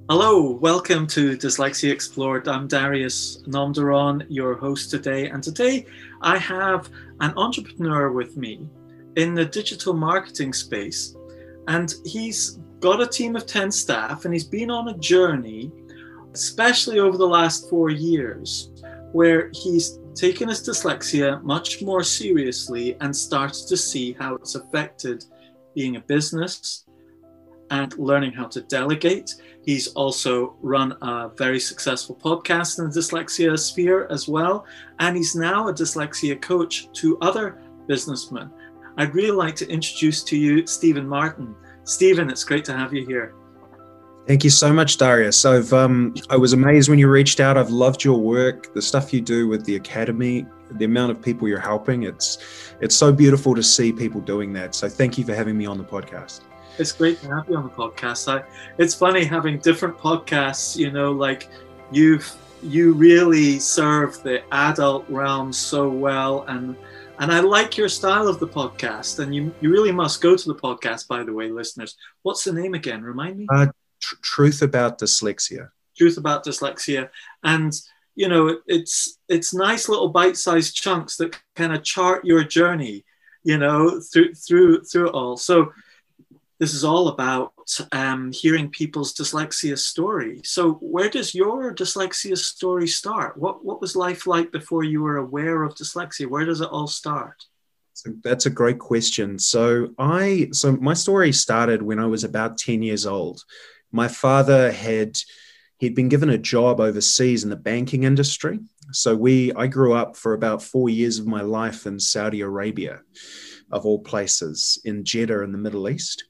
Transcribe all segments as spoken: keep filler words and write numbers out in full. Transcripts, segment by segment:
Hello, welcome to Dyslexia Explored. I'm Darius Nomdaron, your host today. And today I have an entrepreneur with me in the digital marketing space. And he's got a team of ten staff and he's been on a journey, especially over the last four years, where he's taken his dyslexia much more seriously and started to see how it's affected being a business and learning how to delegate. He's also run a very successful podcast in the dyslexia sphere as well. And he's now a dyslexia coach to other businessmen. I'd really like to introduce to you Stephen Martin. Stephen, it's great to have you here. Thank you so much, Darius. I've, um, I was amazed when you reached out. I've loved your work, the stuff you do with the Academy, the amount of people you're helping. It's, it's so beautiful to see people doing that. So thank you for having me on the podcast. It's great to have you on the podcast. I, it's funny having different podcasts, you know, like you've, you really serve the adult realm so well. And, and I like your style of the podcast. And you, you really must go to the podcast, by the way, listeners. What's the name again? Remind me. Uh, tr- Truth About Dyslexia. Truth About Dyslexia. And, you know, it, it's, it's nice little bite-sized chunks that kind of chart your journey, you know, through, through, through it all. So, this is all about um, hearing people's dyslexia story. So where does your dyslexia story start? What, what was life like before you were aware of dyslexia? Where does it all start? So that's a great question. So I, so my story started when I was about ten years old. My father had, he'd been given a job overseas in the banking industry. So we, I grew up for about four years of my life in Saudi Arabia, of all places, in Jeddah in the Middle East.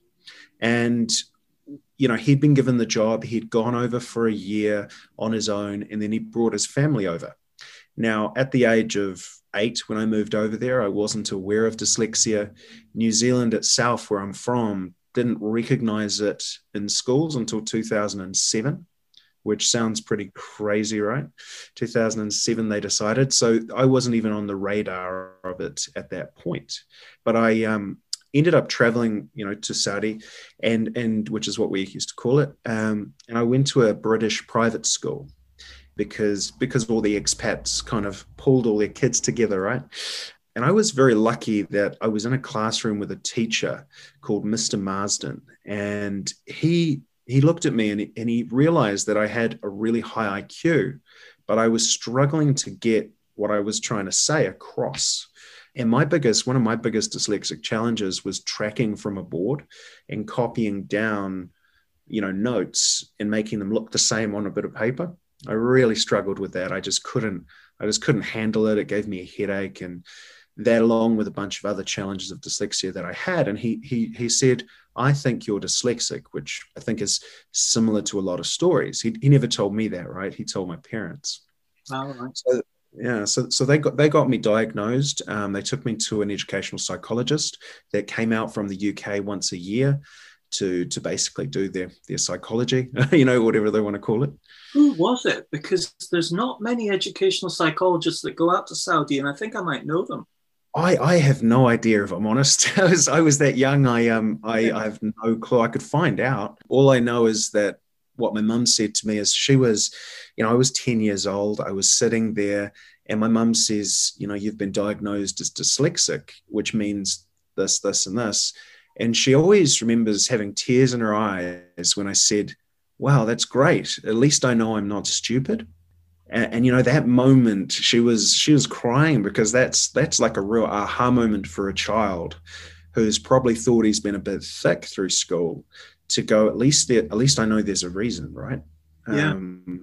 And, you know, he'd been given the job, he'd gone over for a year on his own, and then he brought his family over. Now, at the age of eight, when I moved over there, I wasn't aware of dyslexia. New Zealand itself, where I'm from, didn't recognize it in schools until two thousand seven, which sounds pretty crazy, right? two thousand seven, they decided. So I wasn't even on the radar of it at that point. But I, um, ended up traveling, you know, to Saudi, and and which is what we used to call it. Um, and I went to a British private school because because all the expats kind of pulled all their kids together, right? And I was very lucky that I was in a classroom with a teacher called Mister Marsden, and he he looked at me and he, and he realized that I had a really high I Q, but I was struggling to get what I was trying to say across. And my biggest, one of my biggest dyslexic challenges was tracking from a board and copying down, you know, notes and making them look the same on a bit of paper. I really struggled with that. I just couldn't, I just couldn't handle it. It gave me a headache, and that, along with a bunch of other challenges of dyslexia that I had. And he he he said, "I think you're dyslexic," which I think is similar to a lot of stories. He he never told me that, right? He told my parents. Oh, right. So, Yeah, so so they got they got me diagnosed. Um, they took me to an educational psychologist that came out from the U K once a year to to basically do their their psychology, you know, whatever they want to call it. Who was it? Because there's not many educational psychologists that go out to Saudi, and I think I might know them. I I have no idea, if I'm honest. I was I was that young. I um I, I have no clue. I could find out. All I know is that what my mum said to me is she was, you know, I was ten years old. I was sitting there and my mum says, you know, you've been diagnosed as dyslexic, which means this, this, and this. And she always remembers having tears in her eyes when I said, wow, that's great. At least I know I'm not stupid. And, and you know, that moment she was, she was crying, because that's, that's like a real aha moment for a child who's probably thought he's been a bit thick through school, to go, at least there, at least I know there's a reason, right? Yeah. Um,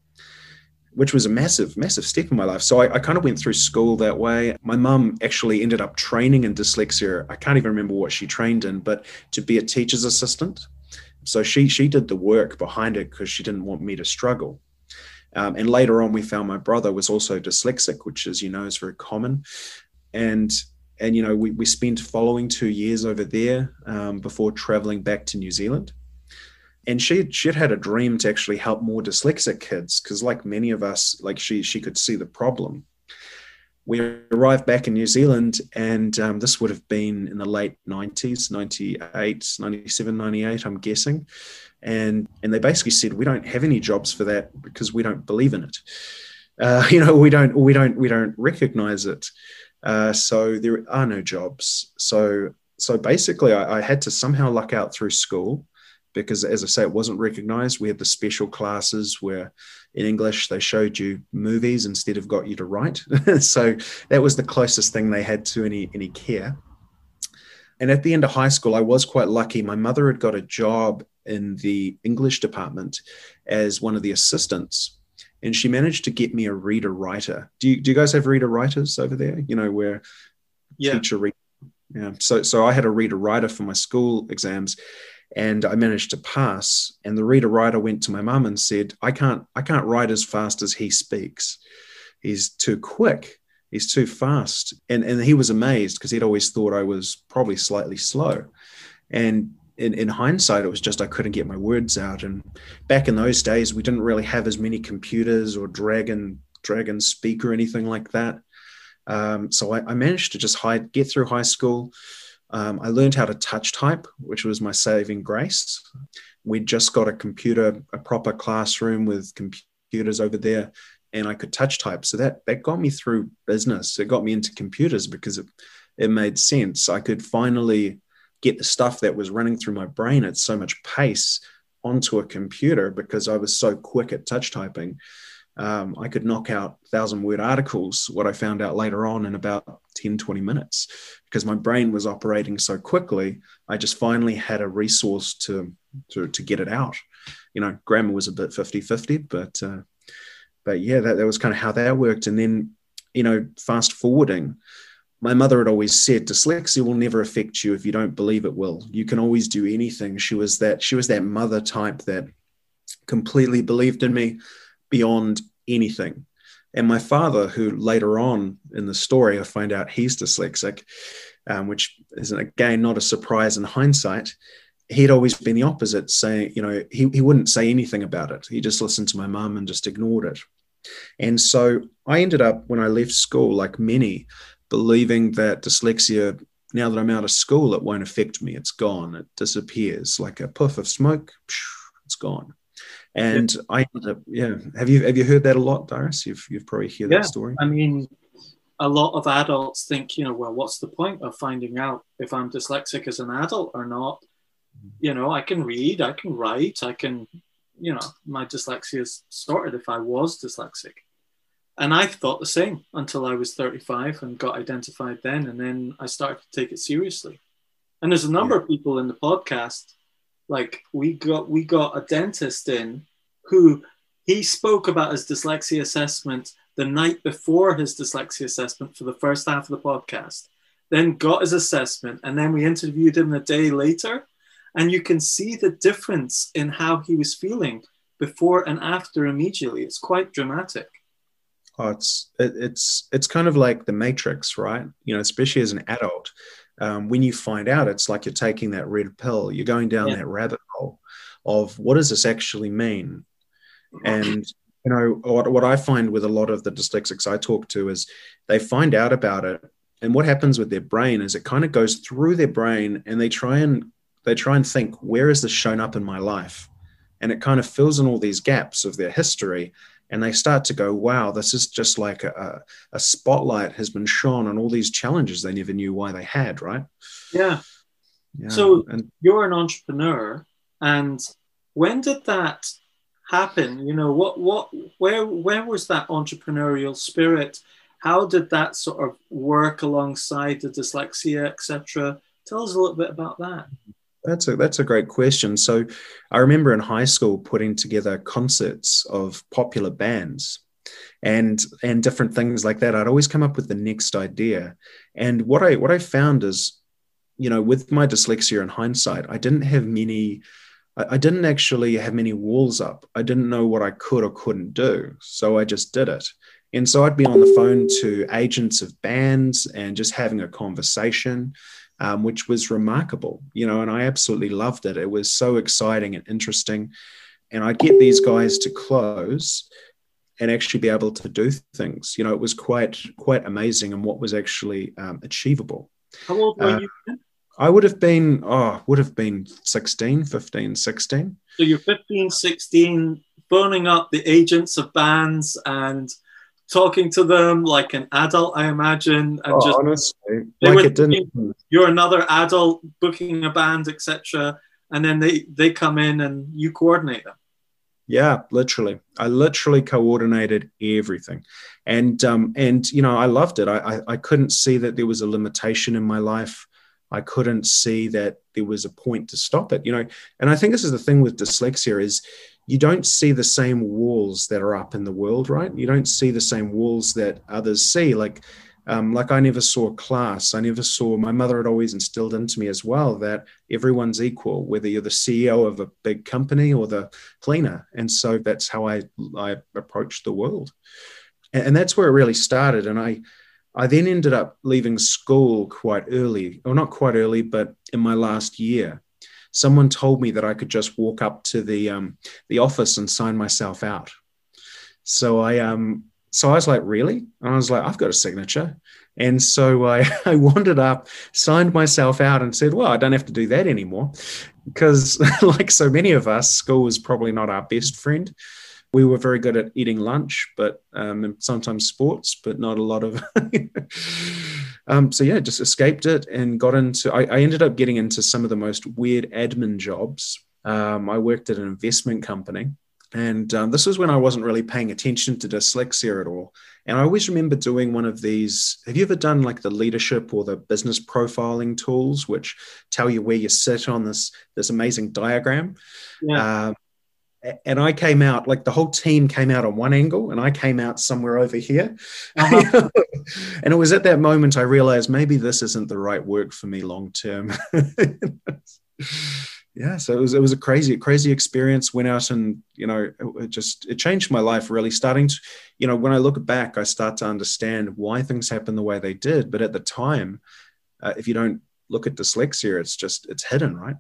which was a massive, massive step in my life. So I, I kind of went through school that way. My mum actually ended up training in dyslexia. I can't even remember what she trained in, but to be a teacher's assistant. So she she did the work behind it because she didn't want me to struggle. Um, and later on, we found my brother was also dyslexic, which, as you know, is very common. And And, you know, we, we spent following two years over there um, before traveling back to New Zealand. And she she'd had a dream to actually help more dyslexic kids, because like many of us, like she she could see the problem. we arrived back in New Zealand, and um, this would have been in the late nineties, ninety-eight, ninety-seven, ninety-eight, I'm guessing. And, and they basically said, we don't have any jobs for that because we don't believe in it. Uh, you know, we don't, we don't, we don't recognize it. Uh, so there are no jobs. So, so basically I, I had to somehow luck out through school, because, as I say, it wasn't recognized. We had the special classes where in English they showed you movies instead of got you to write. So that was the closest thing they had to any, any care. And at the end of high school, I was quite lucky. My mother had got a job in the English department as one of the assistants, and she managed to get me a reader writer. Do you, do you guys have reader writers over there? You know, where yeah. teacher read. Yeah. So, so I had a reader writer for my school exams, and I managed to pass. And the reader writer went to my mum and said, I can't, I can't write as fast as he speaks. He's too quick. He's too fast. And, and he was amazed, because he'd always thought I was probably slightly slow. And in, in hindsight, it was just I couldn't get my words out. And back in those days, we didn't really have as many computers or Dragon, Dragon Speak or anything like that. Um, so I, I managed to just hide, get through high school. Um, I learned how to touch type, which was my saving grace. We'd just got a computer, a proper classroom with computers over there, and I could touch type. So that, that got me through business. It got me into computers because it, it made sense. I could finally get the stuff that was running through my brain at so much pace onto a computer because I was so quick at touch typing. Um, I could knock out thousand word articles, what I found out later on, in about ten, twenty minutes, because my brain was operating so quickly. I just finally had a resource to, to, to get it out. You know, grammar was a bit fifty-fifty, but, uh, but yeah, that, that was kind of how that worked. And then, you know, fast forwarding, my mother had always said, dyslexia will never affect you if you don't believe it will. You can always do anything. She was that, she was that mother type that completely believed in me beyond anything. And my father, who later on in the story, I find out he's dyslexic, um, which is, again, not a surprise in hindsight. He'd always been the opposite, saying, you know, he, he wouldn't say anything about it. He just listened to my mum and just ignored it. And so I ended up, when I left school, like many, believing that dyslexia, now that I'm out of school, it won't affect me. It's gone. It disappears like a puff of smoke. It's gone. And yeah. I ended up, yeah. Have you have you heard that a lot, Darius? You've you've probably heard yeah. that story. I mean, a lot of adults think, you know, well, what's the point of finding out if I'm dyslexic as an adult or not? You know, I can read, I can write, I can, you know, my dyslexia is sorted if I was dyslexic. And I thought the same until I was thirty-five and got identified then. And then I started to take it seriously. And there's a number yeah. of people in the podcast, like we got, we got a dentist in who he spoke about his dyslexia assessment the night before his dyslexia assessment for the first half of the podcast, then got his assessment. And then we interviewed him a day later. And you can see the difference in how he was feeling before and after immediately. It's quite dramatic. Oh, it's it, it's it's kind of like the Matrix, right? You know, especially as an adult, um, when you find out, it's like you're taking that red pill. You're going down yeah. that rabbit hole of what does this actually mean? And you know what what I find with a lot of the dyslexics I talk to is they find out about it, and what happens with their brain is it kind of goes through their brain, and they try and they try and think, where has this shown up in my life? And it kind of fills in all these gaps of their history. And they start to go, wow, this is just like a, a spotlight has been shone on all these challenges they never knew why they had, right? Yeah. yeah. So and, you're an entrepreneur. And when did that happen? You know, what, what, where, where was that entrepreneurial spirit? How did that sort of work alongside the dyslexia, et cetera? Tell us a little bit about that. That's a that's a great question. So I remember in high school putting together concerts of popular bands and and different things like that. I'd always come up with the next idea. And what I what I found is, you know, with my dyslexia in hindsight, I didn't have many, I, I didn't actually have many walls up. I didn't know what I could or couldn't do. So I just did it. And so I'd be on the phone to agents of bands and just having a conversation. Um, which was remarkable, you know, and I absolutely loved it. It was so exciting and interesting. And I'd get these guys to close, and actually be able to do things. You know, it was quite quite amazing and what was actually um, achievable. How old were Uh, you then? I would have been, oh, would have been sixteen, fifteen, sixteen. So you're fifteen, sixteen, phoning up the agents of bands and talking to them like an adult, I imagine, and Oh, just honestly, they like were it didn't. thinking you're another adult booking a band, et cetera. And then they they come in and you coordinate them. Yeah, literally. I literally coordinated everything. And um, and you know, I loved it. I, I I couldn't see that there was a limitation in my life. I couldn't see that there was a point to stop it, you know. And I think this is the thing with dyslexia is you don't see the same walls that are up in the world, right? You don't see the same walls that others see. Like, um, like I never saw class. I never saw, my mother had always instilled into me as well that everyone's equal, whether you're the C E O of a big company or the cleaner. And so that's how I, I approached the world. And, and that's where it really started. And I, I then ended up leaving school quite early, or not quite early, but in my last year. Someone told me that I could just walk up to the um, the office and sign myself out. So I um so I was like, really? And I was like, I've got a signature. And so I, I wandered up, signed myself out and said, well, I don't have to do that anymore. Because like so many of us, school was probably not our best friend. We were very good at eating lunch, but um, and sometimes sports, but not a lot of. um, so yeah, just escaped it and got into. I, I ended up getting into some of the most weird admin jobs. Um, I worked at an investment company, and um, this was when I wasn't really paying attention to dyslexia at all. And I always remember doing one of these. Have you ever done like the leadership or the business profiling tools, which tell you where you sit on this this amazing diagram? Yeah. Um, And I came out, like the whole team came out on one angle and I came out somewhere over here. Uh-huh. And it was at that moment I realized maybe this isn't the right work for me long term. Yeah, so it was it was a crazy, crazy experience. Went out and, you know, it, it just, it changed my life really. Starting to, you know, when I look back, I start to understand why things happen the way they did. But at the time, uh, if you don't look at dyslexia, it's just, it's hidden, right?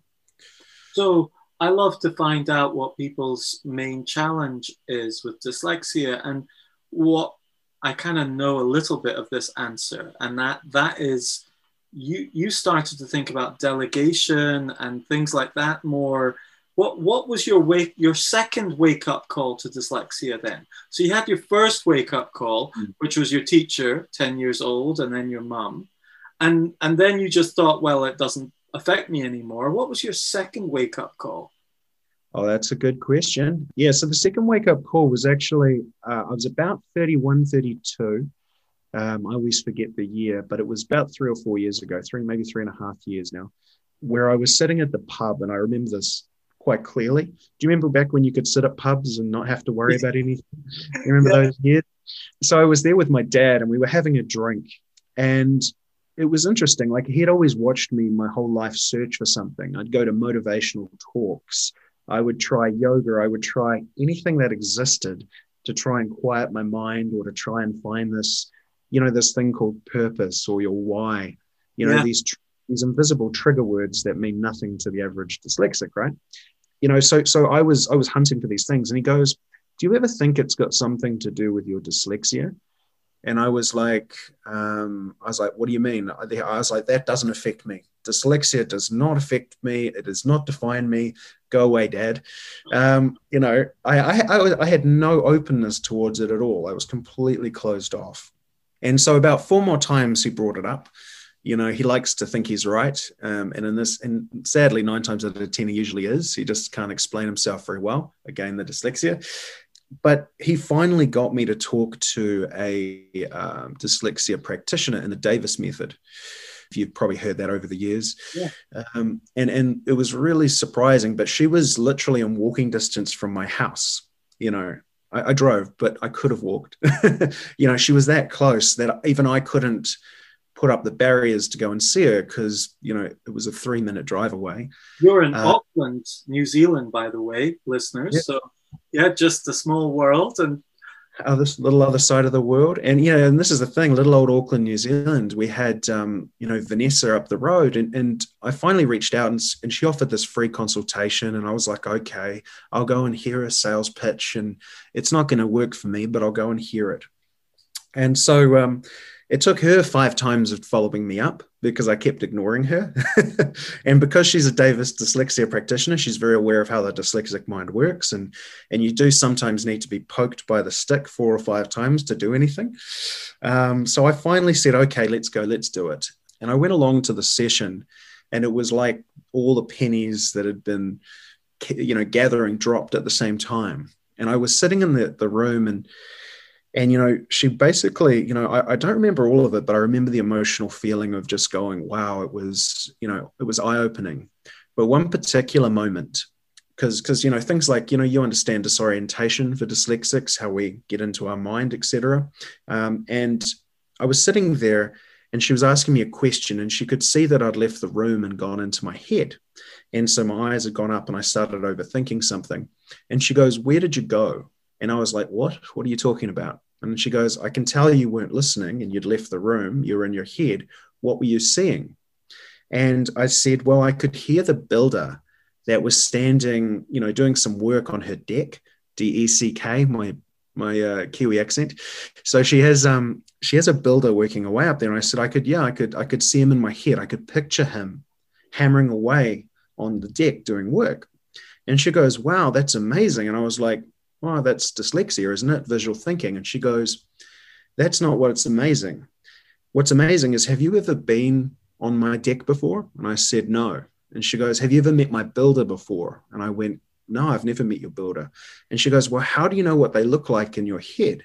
So I love to find out what people's main challenge is with dyslexia, and what I kind of know a little bit of this answer, and that that is you you started to think about delegation and things like that more. What what was your wake your second wake up call to dyslexia then? So you had your first wake up call, mm. which was your teacher, ten years old, and then your mum, and and then you just thought, well, it doesn't affect me anymore. What was your second wake-up call? Oh, that's a good question. Yeah, so the second wake-up call was actually, uh, I was about thirty-one, thirty-two. Um, I always forget the year, but it was about three or four years ago, three, maybe three and a half years now, where I was sitting at the pub, and I remember this quite clearly. Do you remember back when you could sit at pubs and not have to worry about anything? You remember yeah. those years? So I was there with my dad, and we were having a drink, and it was interesting. Like, he had always watched me my whole life search for something. I'd go to motivational talks. I would try yoga. I would try anything that existed to try and quiet my mind, or to try and find this, you know, this thing called purpose or your why, you know, yeah. these, these invisible trigger words that mean nothing to the average dyslexic, right? You know, so, so I was, I was hunting for these things, and he goes, do you ever think it's got something to do with your dyslexia? And I was like, um, I was like, what do you mean? I was like, that doesn't affect me. Dyslexia does not affect me. It does not define me. Go away, Dad. Um, you know, I, I, I had no openness towards it at all. I was completely closed off. And so about four more times he brought it up. You know, he likes to think he's right. Um, and in this, and sadly, nine times out of ten, he usually is. He just can't explain himself very well. Again, the dyslexia. But he finally got me to talk to a um, dyslexia practitioner in the Davis method. You've probably heard that over the years. Yeah. Um, and, and it was really surprising, but she was literally in walking distance from my house. You know, I, I drove, but I could have walked. You know, she was that close that even I couldn't put up the barriers to go and see her, because, you know, it was a three minute drive away. You're in uh, Auckland, New Zealand, by the way, listeners. Yeah. So yeah, just a small world. And other little other side of the world. And you know, and this is the thing, little old Auckland, New Zealand, we had um, you know, Vanessa up the road, and, and I finally reached out, and, and she offered this free consultation, and I was like, okay, I'll go and hear a sales pitch, and it's not going to work for me, but I'll go and hear it. And so um, it took her five times of following me up because I kept ignoring her. And because she's a Davis dyslexia practitioner, she's very aware of how the dyslexic mind works. And, and you do sometimes need to be poked by the stick four or five times to do anything. Um, so I finally said, okay, let's go, let's do it. And I went along to the session, and it was like all the pennies that had been, you know, gathering dropped at the same time. And I was sitting in the, the room, and And, you know, she basically, you know, I, I don't remember all of it, but I remember the emotional feeling of just going, wow, it was, you know, it was eye-opening. But one particular moment, because, because, you know, things like, you know, you understand disorientation for dyslexics, how we get into our mind, et cetera. Um, and I was sitting there, and she was asking me a question, and she could see that I'd left the room and gone into my head. And so my eyes had gone up, and I started overthinking something. And she goes, where did you go? And I was like, what? What are you talking about? And she goes, I can tell you weren't listening and you'd left the room. You were in your head. What were you seeing? And I said, well, I could hear the builder that was standing, you know, doing some work on her deck, D E C K, my my uh, Kiwi accent. So she has um she has a builder working away up there. And I said, I could, yeah, I could, I could see him in my head. I could picture him hammering away on the deck doing work. And she goes, wow, that's amazing. And I was like, oh, that's dyslexia, isn't it? Visual thinking. And she goes, that's not what's amazing. What's amazing is, have you ever been on my deck before? And I said, no. And she goes, have you ever met my builder before? And I went, no, I've never met your builder. And she goes, well, how do you know what they look like in your head?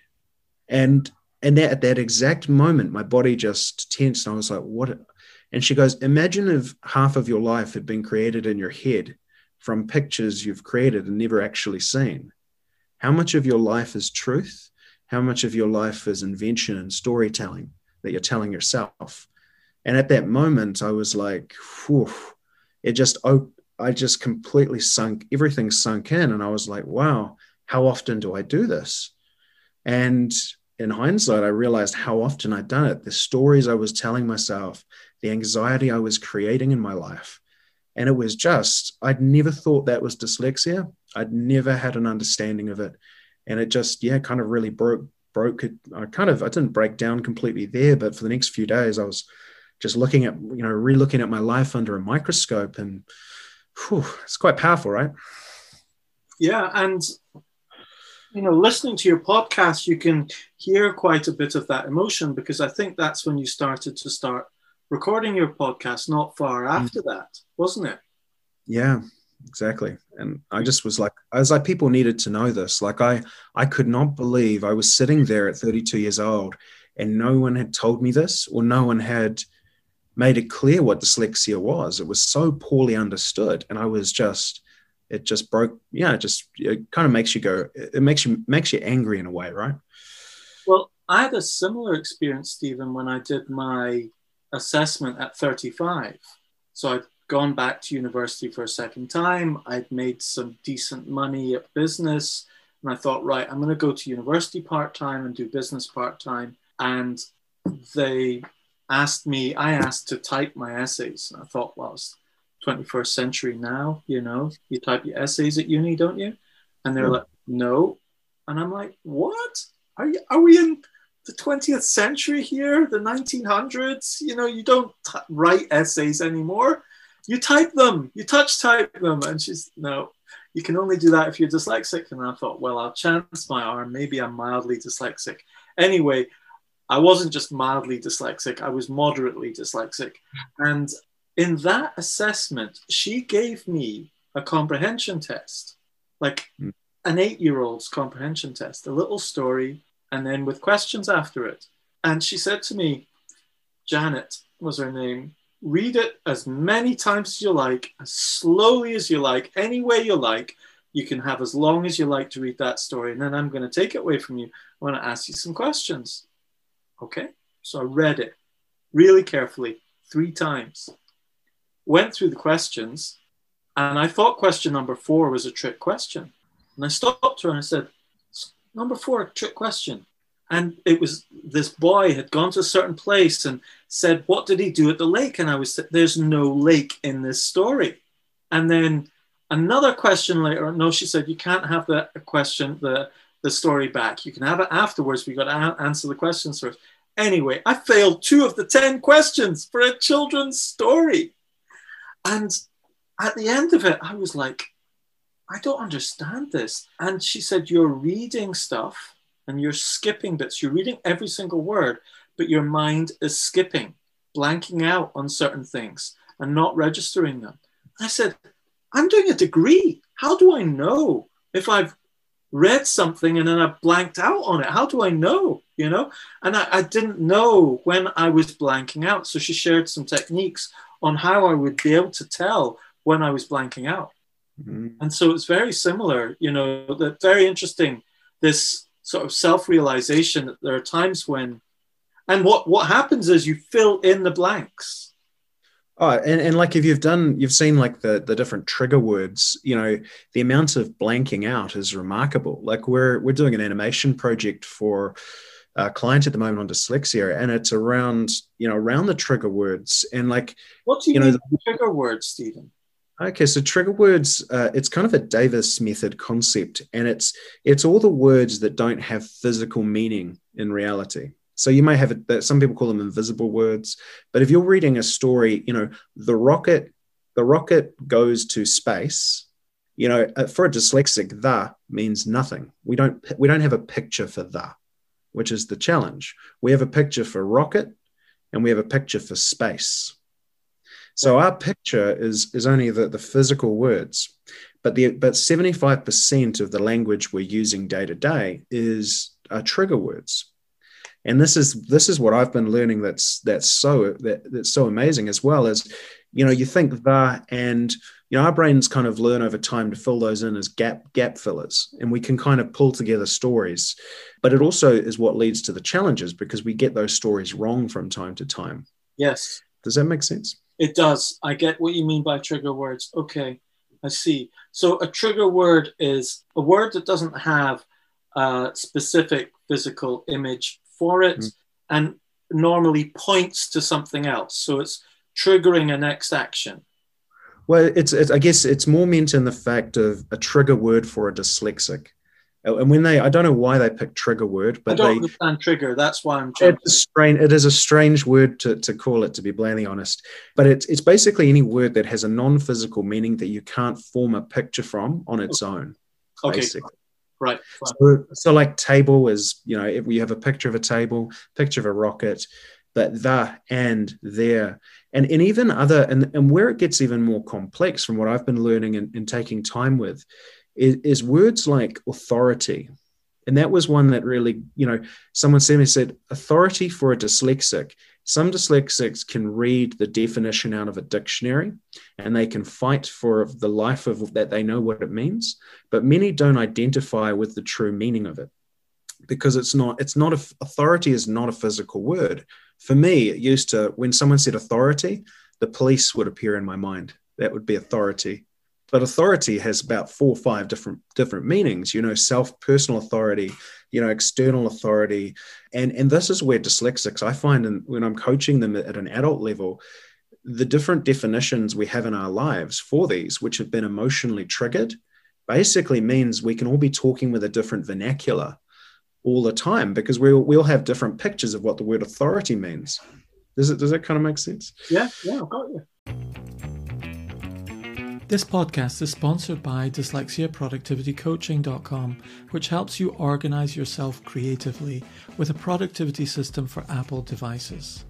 And and that, at that exact moment, my body just tensed. And I was like, what? And she goes, imagine if half of your life had been created in your head from pictures you've created and never actually seen. How much of your life is truth? How much of your life is invention and storytelling that you're telling yourself? And at that moment, I was like, whew, it just, I just completely sunk, everything sunk in. And I was like, wow, how often do I do this? And in hindsight, I realized how often I'd done it. The stories I was telling myself, the anxiety I was creating in my life. And it was just, I'd never thought that was dyslexia. I'd never had an understanding of it. And it just, yeah, kind of really broke, broke it. I kind of, I didn't break down completely there, but for the next few days, I was just looking at, you know, re-looking at my life under a microscope, and whew, it's quite powerful, right? Yeah. And, you know, listening to your podcast, you can hear quite a bit of that emotion, because I think that's when you started to start recording your podcast not far after mm. that, wasn't it? Yeah, exactly. And I just was like, I was like, people needed to know this. Like I, I could not believe I was sitting there at thirty-two years old and no one had told me this, or no one had made it clear what dyslexia was. It was so poorly understood. And I was just, it just broke. Yeah. It just, it kind of makes you go, it makes you, makes you angry in a way, right? Well, I had a similar experience, Stephen, when I did my assessment at thirty-five. So I'd gone back to university for a second time. I'd made some decent money at business, and I thought, right, I'm going to go to university part-time and do business part-time. And they asked me, I asked to type my essays. And I thought, well, it's twenty-first century now, you know, you type your essays at uni, don't you? And they're yeah. like, no. And I'm like, what? Are you, are we in the twentieth century here, the nineteen hundreds? You know, you don't t- write essays anymore. You type them, you touch type them. And she's, no, you can only do that if you're dyslexic. And I thought, well, I'll chance my arm. Maybe I'm mildly dyslexic. Anyway, I wasn't just mildly dyslexic. I was moderately dyslexic. And in that assessment, she gave me a comprehension test, like mm. an eight-year-old's comprehension test, a little story, and then with questions after it. And she said to me, Janet was her name, read it as many times as you like, as slowly as you like, any way you like. You can have as long as you like to read that story. And then I'm going to take it away from you. I want to ask you some questions. Okay. So I read it really carefully three times, went through the questions, and I thought question number four was a trick question. And I stopped her and I said, Number four, trick question. And it was this boy had gone to a certain place and said, what did he do at the lake? And I was, there's no lake in this story. And then another question later, no, she said, you can't have the question, the, the story back. You can have it afterwards. We've got to answer the questions first. Anyway, I failed two of the ten questions for a children's story. And at the end of it, I was like, I don't understand this. And she said, you're reading stuff and you're skipping bits. You're reading every single word, but your mind is skipping, blanking out on certain things and not registering them. I said, I'm doing a degree. How do I know if I've read something and then I've blanked out on it? How do I know, you know? And I, I didn't know when I was blanking out. So she shared some techniques on how I would be able to tell when I was blanking out. Mm-hmm. And so it's very similar, you know, that very interesting, this sort of self-realization that there are times when, and what, what happens is you fill in the blanks. Oh, and, and like if you've done, you've seen like the, the different trigger words, you know, the amount of blanking out is remarkable. Like we're, we're doing an animation project for a client at the moment on dyslexia, and it's around, you know, around the trigger words. And like, what do you, you mean know, the trigger words, Stephen? Okay, so trigger words, uh, it's kind of a Davis method concept, and it's it's all the words that don't have physical meaning in reality. So you may have it, some people call them invisible words, but if you're reading a story, you know, the rocket, the rocket goes to space, you know, for a dyslexic, the means nothing. We don't we don't have a picture for the, which is the challenge. We have a picture for rocket, and we have a picture for space. So our picture is, is only the, the physical words, but the but seventy-five percent of the language we're using day to day is uh, trigger words. And this is this is what I've been learning that's that's so that, that's so amazing, as well as, you know, you think the, and you know, our brains kind of learn over time to fill those in as gap gap fillers, and we can kind of pull together stories. But it also is what leads to the challenges, because we get those stories wrong from time to time. Yes. Does that make sense? It does. I get what you mean by trigger words. Okay, I see. So a trigger word is a word that doesn't have a specific physical image for it, mm. and normally points to something else. So it's triggering a next action. Well, it's, it's I guess it's more meant in the fact of a trigger word for a dyslexic. And when they, I don't know why they pick trigger word, but I don't they, understand trigger. That's why I'm trying. It's strange. It is a strange word to, to call it, to be blandly honest. But it's it's basically any word that has a non-physical meaning that you can't form a picture from on its okay. own. Okay, basically. right. So, so like table is, you know, if we have a picture of a table, picture of a rocket, but the and there, and and even other, and and where it gets even more complex from what I've been learning and, and taking time with. Is, is words like authority. And that was one that really, you know, someone said me said, authority for a dyslexic. Some dyslexics can read the definition out of a dictionary and they can fight for the life of that they know what it means, but many don't identify with the true meaning of it, because it's not, it's not, a, authority is not a physical word. For me, it used to, when someone said authority, the police would appear in my mind. That would be authority. But authority has about four or five different different meanings, you know, self, personal authority, you know, external authority. And, and this is where dyslexics, I find in, when I'm coaching them at an adult level, the different definitions we have in our lives for these, which have been emotionally triggered, basically means we can all be talking with a different vernacular all the time, because we'll, we'll have different pictures of what the word authority means. Does it, does that kind of make sense? Yeah, yeah, I've got you. This podcast is sponsored by dyslexia productivity coaching dot com, which helps you organize yourself creatively with a productivity system for Apple devices.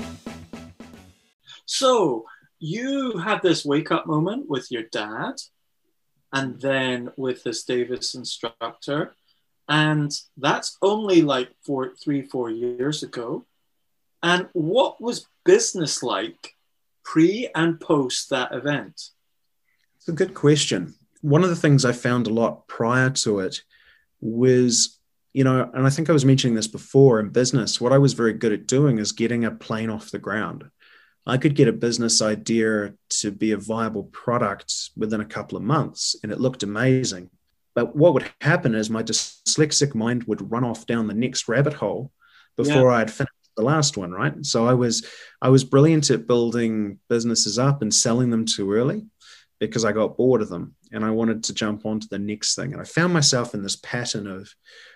So you had this wake-up moment with your dad, and then with this Davis instructor, and that's only like four, three, four years ago. And what was business like pre and post that event? It's a good question. One of the things I found a lot prior to it was, you know, and I think I was mentioning this before in business, what I was very good at doing is getting a plane off the ground. I could get a business idea to be a viable product within a couple of months, and it looked amazing. But what would happen is my dyslexic mind would run off down the next rabbit hole before Yeah. I'd finished the last one, right? So I was I was brilliant at building businesses up and selling them too early because I got bored of them and I wanted to jump on to the next thing. And I found myself in this pattern of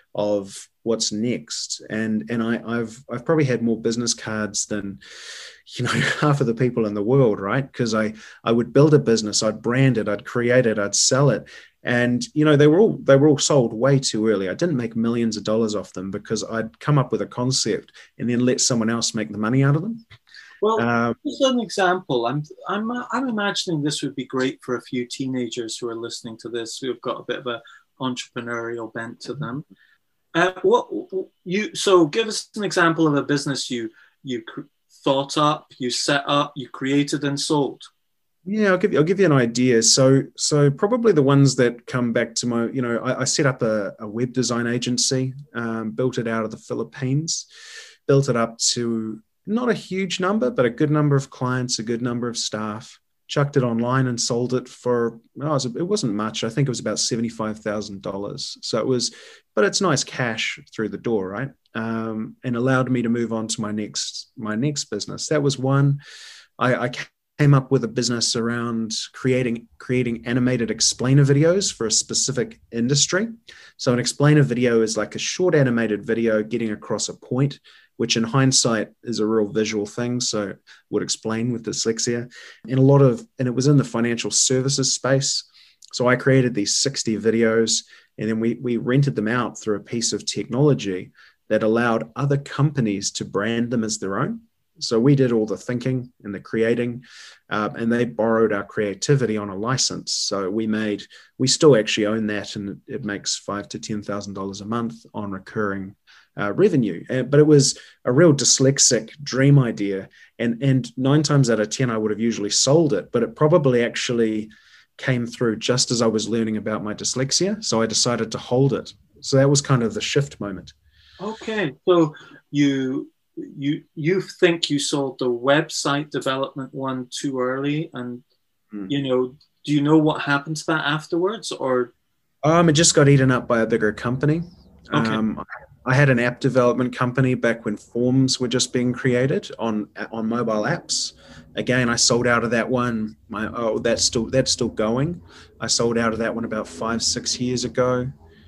of what's next. And and I, I've I've probably had more business cards than, you know, half of the people in the world, right? Because I I would build a business, I'd brand it, I'd create it, I'd sell it. And, you know, they were all they were all sold way too early. I didn't make millions of dollars off them because I'd come up with a concept and then let someone else make the money out of them. Well, Um, just an example. I'm I'm I'm imagining this would be great for a few teenagers who are listening to this who have got a bit of a entrepreneurial bent to them. Uh, what you so give us an example of a business you you cr- thought up, you set up, you created and sold. Yeah, I'll give you, I'll give you an idea. So, so probably the ones that come back to my, you know, I, I set up a, a web design agency, um, built it out of the Philippines, built it up to not a huge number, but a good number of clients, a good number of staff, chucked it online and sold it for, well, it, was, it wasn't much. I think it was about seventy-five thousand dollars. So it was, but it's nice cash through the door, right? Um, and allowed me to move on to my next, my next business. That was one. I, I came up with a business around creating creating animated explainer videos for a specific industry. So an explainer video is like a short animated video getting across a point, which in hindsight is a real visual thing. So would explain with dyslexia. And a lot of, and it was in the financial services space. So I created these sixty videos and then we, we rented them out through a piece of technology that allowed other companies to brand them as their own. So we did all the thinking and the creating, uh, and they borrowed our creativity on a license. So we made, we still actually own that, and it makes five to ten thousand dollars a month on recurring uh, revenue. Uh, but it was a real dyslexic dream idea, and and nine times out of ten, I would have usually sold it, but it probably actually came through just as I was learning about my dyslexia. So I decided to hold it. So that was kind of the shift moment. Okay, so you. You you think you sold the website development one too early, and mm. you know, do you know what happened to that afterwards, or? Um, it just got eaten up by a bigger company. Okay. Um, I had an app development company back when forms were just being created on on mobile apps. Again, I sold out of that one. My oh, that's still that's still going. I sold out of that one about five six years ago.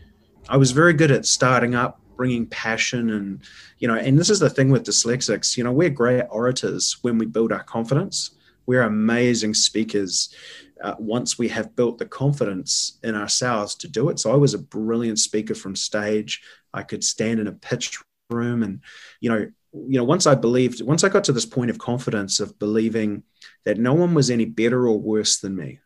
I was very good at starting up, bringing passion, and you know, and this is the thing with dyslexics, you know, we're great orators when we build our confidence. We're amazing speakers uh, once we have built the confidence in ourselves to do it. So I was a brilliant speaker from stage. I could stand in a pitch room, and you know, you know, once I believed, once I got to this point of confidence of believing that no one was any better or worse than me,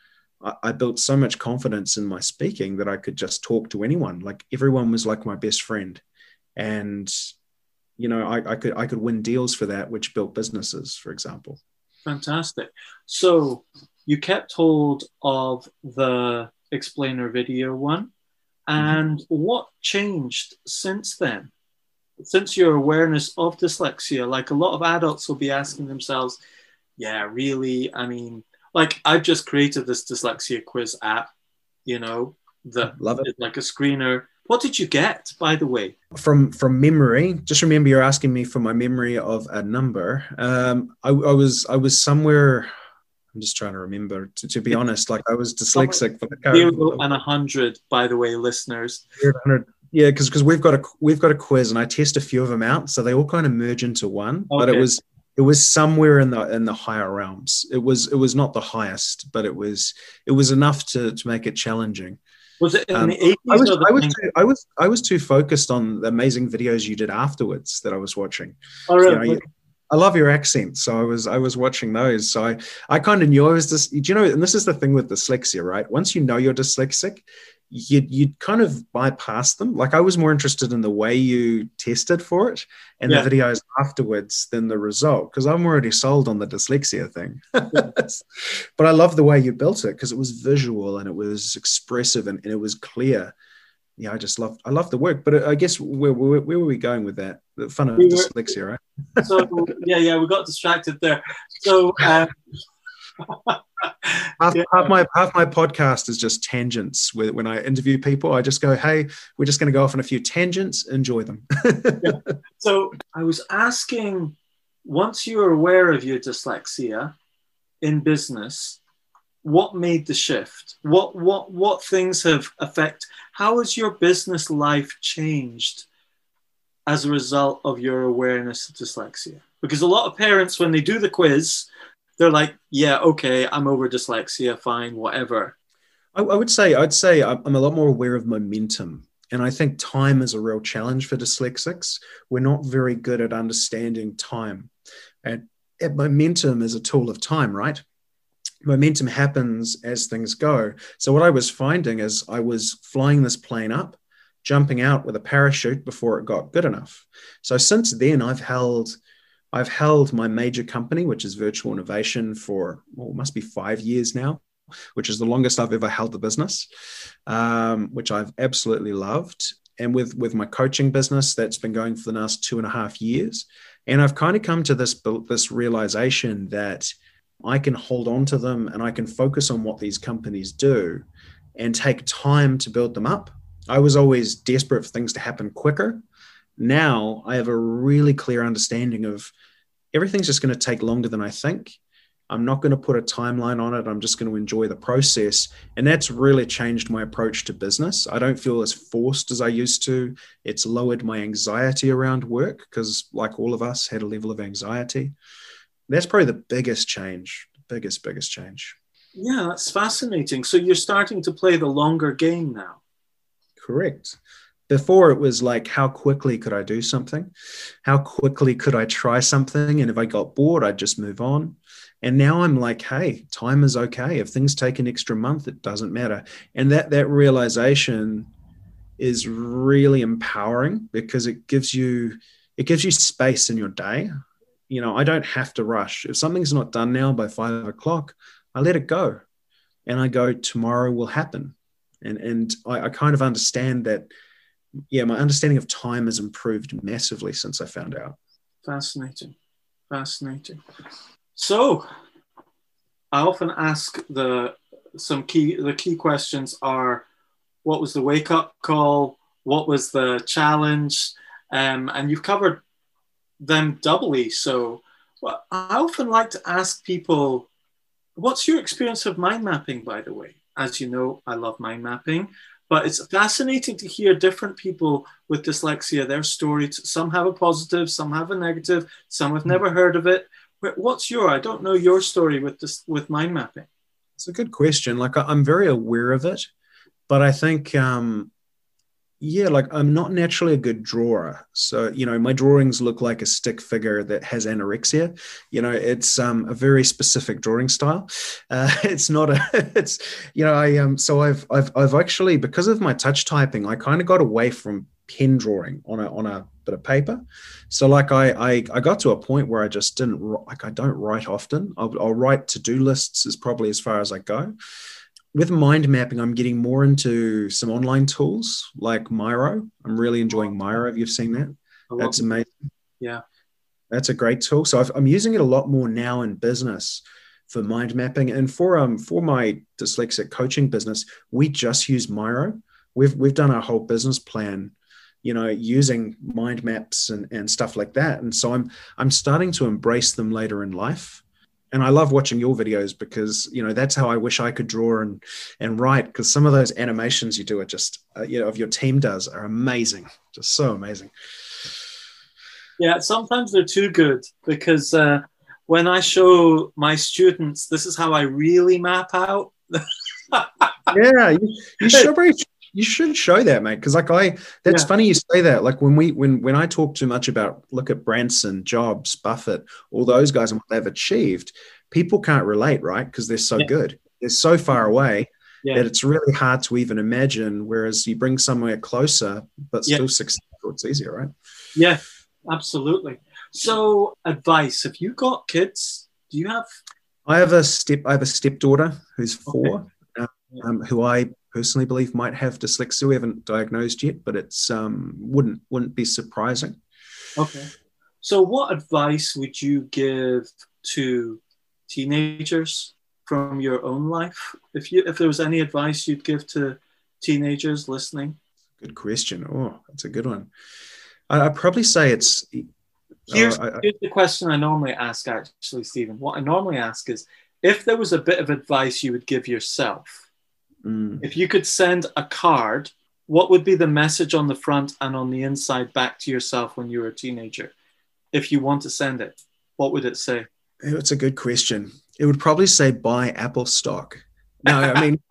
I built so much confidence in my speaking that I could just talk to anyone. Like everyone was like my best friend. And, you know, I, I could I could win deals for that, which built businesses, for example. Fantastic. So you kept hold of the explainer video one. And mm-hmm. what changed since then? Since your awareness of dyslexia, like a lot of adults will be asking themselves, yeah, really, I mean, like I've just created this dyslexia quiz app, you know, that Love it. Is like a screener. What did you get, by the way? From from memory, just remember you're asking me for my memory of a number. Um, I, I was I was somewhere. I'm just trying to remember. To, to be honest, like I was dyslexic. But I zero and a hundred, by the way, listeners. Yeah, because because we've got a we've got a quiz, and I test a few of them out, so they all kind of merge into one. Okay. But it was. It was somewhere in the in the higher realms. It was it was not the highest, but it was it was enough to to make it challenging. Was it in um, the eighties? I was I was, too, I was I was too focused on the amazing videos you did afterwards that I was watching. Oh, really? You know, you, I love your accent, so I was I was watching those. So I I kind of knew I was just, you know, and this is the thing with dyslexia, right? Once you know you're dyslexic, you you kind of bypass them. Like I was more interested in the way you tested for it and yeah. the videos afterwards than the result, because I'm already sold on the dyslexia thing. Yeah. But I love the way you built it because it was visual and it was expressive and, and it was clear. Yeah, I just love I love the work. But I guess where, where, where were we going with that? The fun of we were, dyslexia, right? So yeah, yeah, we got distracted there. So um, Half, Yeah. half my half my podcast is just tangents. When when I interview people, I just go, "Hey, we're just going to go off on a few tangents. Enjoy them." Yeah. So I was asking, once you're aware of your dyslexia in business, what made the shift? What what what things have affect? How has your business life changed as a result of your awareness of dyslexia? Because a lot of parents, when they do the quiz, they're like, "Yeah, okay, I'm over dyslexia, fine, whatever." I, I would say I'd say I'm I'm a lot more aware of momentum. And I think time is a real challenge for dyslexics. We're not very good at understanding time. And, and momentum is a tool of time, right? Momentum happens as things go. So what I was finding is I was flying this plane up, jumping out with a parachute before it got good enough. So since then, I've held I've held my major company, which is Virtual Innovation, for, well, it must be five years now, which is the longest I've ever held the business, um, which I've absolutely loved. And with, with my coaching business, that's been going for the last two and a half years. And I've kind of come to this, this realization that I can hold on to them and I can focus on what these companies do and take time to build them up. I was always desperate for things to happen quicker. Now I have a really clear understanding of everything's just going to take longer than I think. I'm not going to put a timeline on it. I'm just going to enjoy the process. And that's really changed my approach to business. I don't feel as forced as I used to. It's lowered my anxiety around work because, like all of us, had a level of anxiety. That's probably the biggest change, biggest, biggest change. Yeah, that's fascinating. So you're starting to play the longer game now. Correct. Before it was like, how quickly could I do something? How quickly could I try something? And if I got bored, I'd just move on. And now I'm like, hey, time is okay. If things take an extra month, it doesn't matter. And that that realization is really empowering because it gives you it gives you space in your day. You know, I don't have to rush. If something's not done now by five o'clock, I let it go. And I go, tomorrow will happen. And and I, I kind of understand that. Yeah, my understanding of time has improved massively since I found out. Fascinating. Fascinating. So I often ask the some key the key questions are, what was the wake-up call? What was the challenge? Um, and you've covered them doubly. So well, I often like to ask people, what's your experience of mind mapping, by the way? As you know, I love mind mapping. But it's fascinating to hear different people with dyslexia, their stories. Some have a positive, some have a negative, some have never heard of it. What's your, I don't know your story with this, with mind mapping. It's a good question. Like I'm very aware of it, but I think, um, yeah, like I'm not naturally a good drawer. So, you know, my drawings look like a stick figure that has anorexia. You know, it's um, a very specific drawing style. Uh, it's not a, it's, you know, I, um, so I've, I've, I've actually, because of my touch typing, I kind of got away from pen drawing on a, on a bit of paper. So like I, I, I got to a point where I just didn't, like, I don't write often. I'll, I'll write to-do lists is probably as far as I go. With mind mapping, I'm getting more into some online tools like Miro. I'm really enjoying Miro. If you've seen that, that's amazing. Yeah, that's a great tool. So I've, I'm using it a lot more now in business for mind mapping, and for um for my dyslexic coaching business, we just use Miro. We've we've done our whole business plan, you know, using mind maps and and stuff like that. And so I'm I'm starting to embrace them later in life. And I love watching your videos because, you know, that's how I wish I could draw and, and write, because some of those animations you do are just, uh, you know, of your team does are amazing. Just so amazing. Yeah, sometimes they're too good because uh, when I show my students, this is how I really map out. Yeah, you, you should probably, you should show that, mate. Because like I, that's yeah. funny you say that. Like when we, when when I talk too much about, look at Branson, Jobs, Buffett, all those guys and what they've achieved, people can't relate, right? Because they're so yeah. good. They're so far away yeah. that it's really hard to even imagine. Whereas you bring somewhere closer, but still yeah. successful, it's easier, right? Yeah, absolutely. So, advice: if you got kids, do you have? I have a step. I have a stepdaughter who's four, okay. um, who I personally believe might have dyslexia. We haven't diagnosed yet, but it's um, wouldn't wouldn't be surprising. Okay. So what advice would you give to teenagers from your own life? If you if there was any advice you'd give to teenagers listening? Good question. Oh, that's a good one. I, I'd probably say it's... Here's, uh, I, here's the question I normally ask, actually, Stephen. What I normally ask is, if there was a bit of advice you would give yourself, mm. if you could send a card, what would be the message on the front and on the inside back to yourself when you were a teenager? If you want to send it, what would it say? It's a good question. It would probably say buy Apple stock. No, I mean,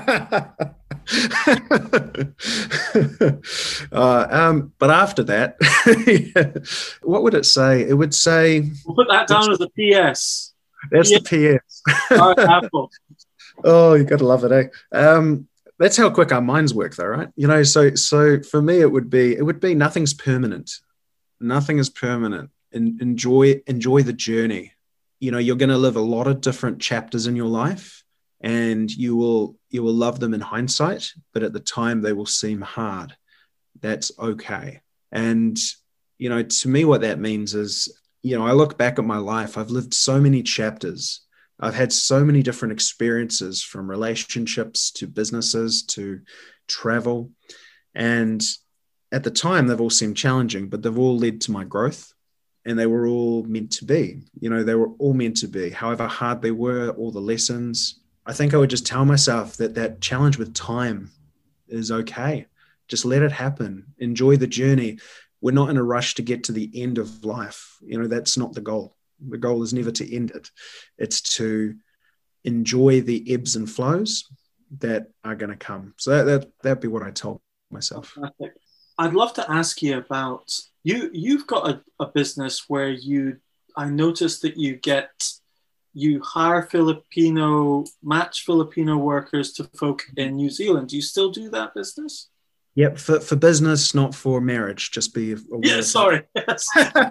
uh, um, but after that, yeah, what would it say? It would say, we'll put that down as a P S. That's P S. the P S. All right, Apple. Oh, you got to love it, eh? Um, that's how quick our minds work, though, right? You know, so so for me, it would be it would be nothing's permanent. Nothing is permanent. En- enjoy enjoy the journey. You know, you're going to live a lot of different chapters in your life, and you will you will love them in hindsight, but at the time they will seem hard. That's okay. And, you know, to me, what that means is, you know, I look back at my life, I've lived so many chapters. I've had so many different experiences, from relationships to businesses to travel. And at the time, they've all seemed challenging, but they've all led to my growth. And they were all meant to be. You know, they were all meant to be. However hard they were, all the lessons, I think I would just tell myself that that challenge with time is okay. Just let it happen. Enjoy the journey. We're not in a rush to get to the end of life. You know, that's not the goal. The goal is never to end it. It's to enjoy the ebbs and flows that are going to come. So that, that, that'd be what I told myself. Fantastic. I'd love to ask you about, you, you've got a, a business where you, I noticed that you get, you hire Filipino, match Filipino workers to folk in New Zealand. Do you still do that business? Yep, for, for business, not for marriage. Just be aware. Yeah, sorry. Yes.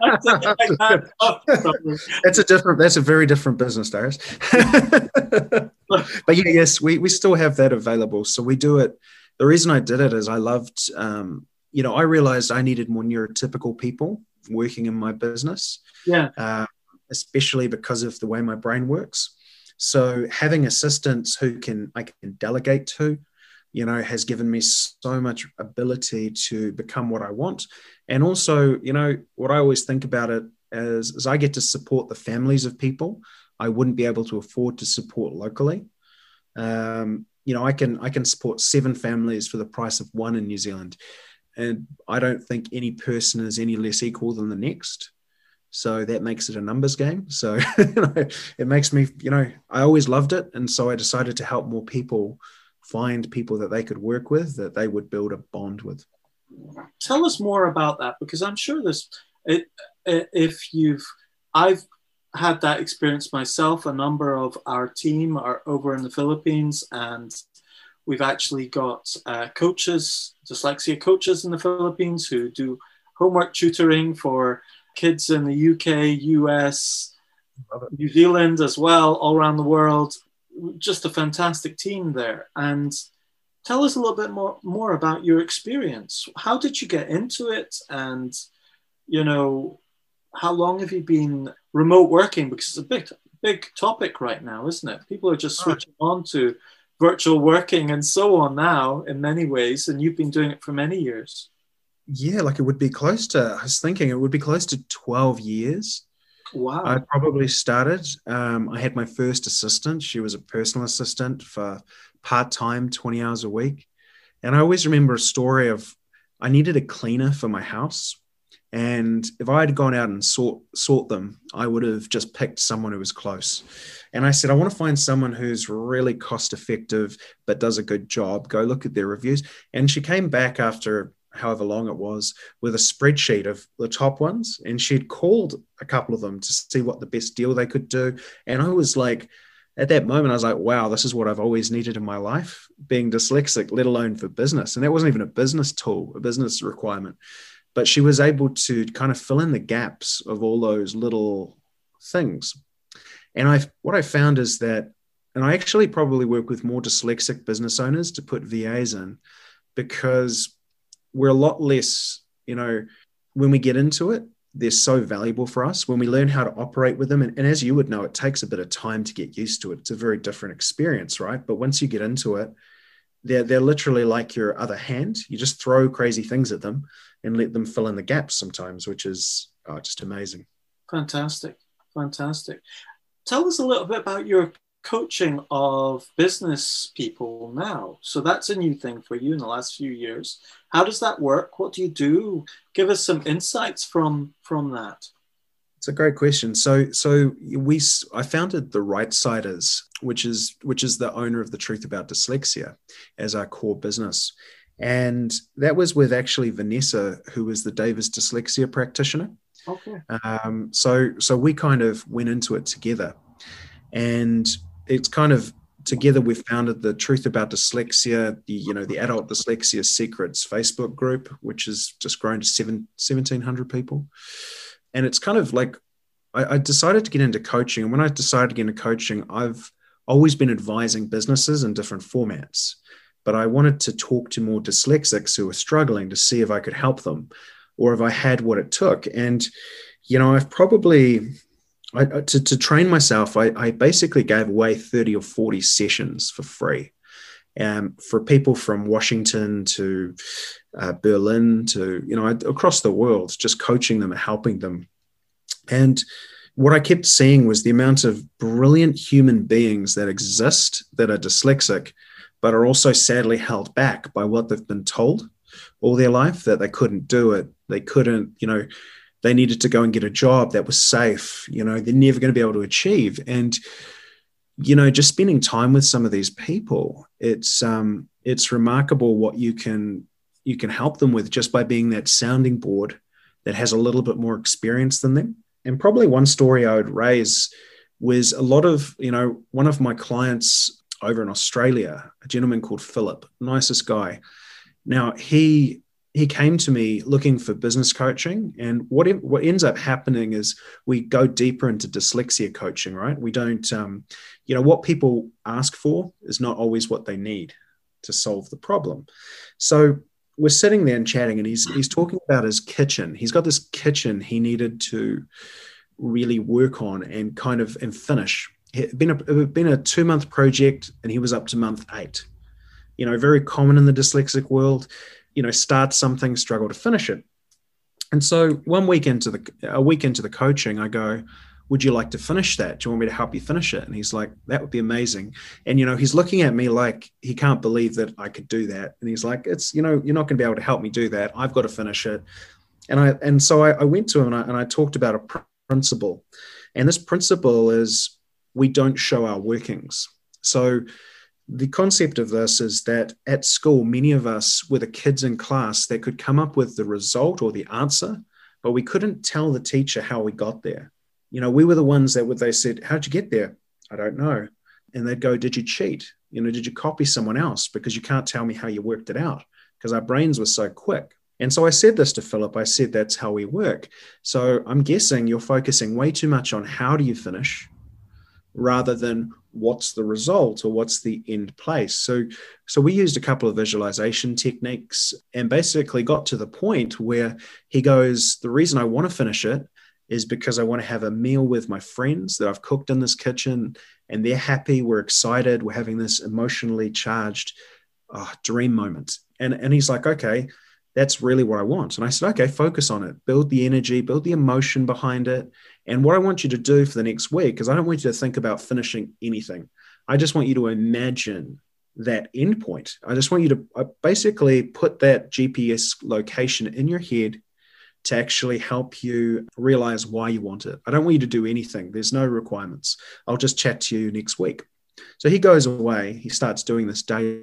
That's a different. That's a very different business, Darius. But yeah, yes, we we still have that available. So we do it. The reason I did it is I loved. Um, you know, I realized I needed more neurotypical people working in my business. Yeah. Uh, especially because of the way my brain works. So having assistants who can I can delegate to, you know, has given me so much ability to become what I want. And also, you know, what I always think about it is, is I get to support the families of people I wouldn't be able to afford to support locally. Um, you know, I can I can support seven families for the price of one in New Zealand. And I don't think any person is any less equal than the next. So that makes it a numbers game. So you know, it makes me, you know, I always loved it. And so I decided to help more people find people that they could work with, that they would build a bond with. Tell us more about that, because I'm sure this, it, if you've, I've had that experience myself. A number of our team are over in the Philippines, and we've actually got uh, coaches, dyslexia coaches in the Philippines who do homework tutoring for kids in the U K, U S, New Zealand as well, all around the world. Just a fantastic team there. And tell us a little bit more, more about your experience. How did you get into it? And, you know, how long have you been remote working? Because it's a big, big topic right now, isn't it? People are just switching on to virtual working and so on now in many ways. And you've been doing it for many years. Yeah, like it would be close to, I was thinking it would be close to twelve years. Wow. I probably started, um, I had my first assistant. She was a personal assistant for part-time, twenty hours a week. And I always remember a story of, I needed a cleaner for my house. And if I had gone out and sort, sort them, I would have just picked someone who was close. And I said, I want to find someone who's really cost effective, but does a good job. Go look at their reviews. And she came back after however long it was, with a spreadsheet of the top ones. And she'd called a couple of them to see what the best deal they could do. And I was like, at that moment, I was like, wow, this is what I've always needed in my life, being dyslexic, let alone for business. And that wasn't even a business tool, a business requirement. But she was able to kind of fill in the gaps of all those little things. And I, what I found is that, and I actually probably work with more dyslexic business owners to put V As in, because we're a lot less, you know, when we get into it, they're so valuable for us when we learn how to operate with them. And, and as you would know, it takes a bit of time to get used to it. It's a very different experience, right? But once you get into it, they're, they're literally like your other hand. You just throw crazy things at them and let them fill in the gaps sometimes, which is oh, just amazing. Fantastic. Fantastic. Tell us a little bit about your coaching of business people now. So that's a new thing for you in the last few years. How does that work? What do you do? Give us some insights from, from that. It's a great question. So, so we, I founded the Right Siders, which is, which is the owner of The Truth About Dyslexia, as our core business. And that was with actually Vanessa, who was the Davis dyslexia practitioner. Okay. Um, so, so we kind of went into it together, and it's kind of together we've founded the Truth About Dyslexia, the, you know, the Adult Dyslexia Secrets Facebook group, which has just grown to seven, seventeen hundred people. And it's kind of like, I, I decided to get into coaching. And when I decided to get into coaching, I've always been advising businesses in different formats, but I wanted to talk to more dyslexics who were struggling to see if I could help them or if I had what it took. And, you know, I've probably, I, to, to train myself, I, I basically gave away thirty or forty sessions for free um, for people from Washington to uh, Berlin to, you know, across the world, just coaching them and helping them. And what I kept seeing was the amount of brilliant human beings that exist that are dyslexic, but are also sadly held back by what they've been told all their life, that they couldn't do it. They couldn't, you know, they needed to go and get a job that was safe. You know, they're never going to be able to achieve. And, you know, just spending time with some of these people, it's um, it's remarkable what you can you can help them with just by being that sounding board that has a little bit more experience than them. And probably one story I would raise was a lot of, you know, one of my clients over in Australia, a gentleman called Philip, nicest guy. Now, he he came to me looking for business coaching. And what, what ends up happening is we go deeper into dyslexia coaching, right? We don't, um, you know, what people ask for is not always what they need to solve the problem. So we're sitting there and chatting, and he's he's talking about his kitchen. He's got this kitchen he needed to really work on and kind of and finish. It had been a, it had been a two-month project, and he was up to month eight. You know, very common in the dyslexic world. You know, start something, struggle to finish it. And so one week into the a week into the coaching, I go, would you like to finish that? Do you want me to help you finish it? And he's like, that would be amazing. And, you know, he's looking at me like he can't believe that I could do that. And he's like, it's, you know, you're not going to be able to help me do that. I've got to finish it. And I, and so I, I went to him and I, and I talked about a pr- principle. And this principle is we don't show our workings. So the concept of this is that at school, many of us were the kids in class that could come up with the result or the answer, but we couldn't tell the teacher how we got there. You know, we were the ones that would, they said, how'd you get there? I don't know. And they'd go, did you cheat? You know, did you copy someone else? Because you can't tell me how you worked it out, because our brains were so quick. And so I said this to Philip. I said, that's how we work. So I'm guessing you're focusing way too much on how do you finish rather than what's the result or what's the end place. So, so we used a couple of visualization techniques and basically got to the point where he goes, the reason I want to finish it is because I want to have a meal with my friends that I've cooked in this kitchen, and they're happy, we're excited, we're having this emotionally charged oh, dream moment. And, and he's like, okay, that's really what I want. And I said, okay, focus on it, build the energy, build the emotion behind it. And what I want you to do for the next week, because I don't want you to think about finishing anything. I just want you to imagine that endpoint. I just want you to basically put that G P S location in your head to actually help you realize why you want it. I don't want you to do anything. There's no requirements. I'll just chat to you next week. So he goes away. He starts doing this daily.